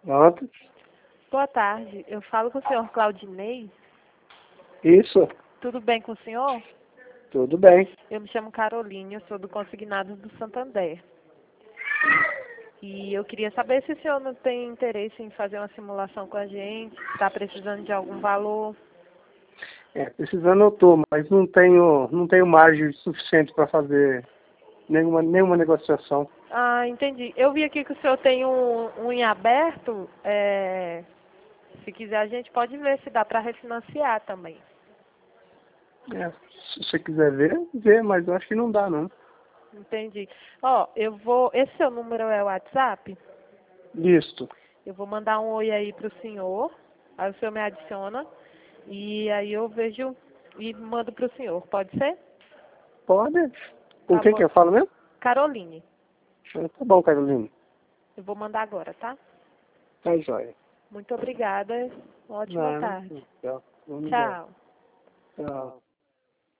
Pronto. Boa tarde. Eu falo com o senhor Claudinei. Isso, Tudo bem com o senhor? tudo bem. Eu me chamo Caroline, eu sou do Consignado do Santander. E eu queria saber se o senhor não tem interesse em fazer uma simulação com a gente, está precisando de algum valor. Precisando eu tô, mas não tenho margem suficiente para fazer nenhuma negociação. Ah, entendi. Eu vi aqui que o senhor tem um em aberto. Se quiser, a gente pode ver se dá para refinanciar também. Se você quiser ver, mas eu acho que não dá, não. Entendi. Ó, esse seu número é o WhatsApp? Listo. Eu vou mandar um oi aí pro senhor. Aí o senhor me adiciona. E aí eu vejo e mando pro senhor. Pode ser? Pode. Com Tá quem bom. que eu falo mesmo? Caroline. Tá bom, Carolina. Eu vou mandar agora, tá? Tá joia. Muito obrigada. Uma ótima Não, tarde. tchau. Vamos embora. Tchau. Tchau.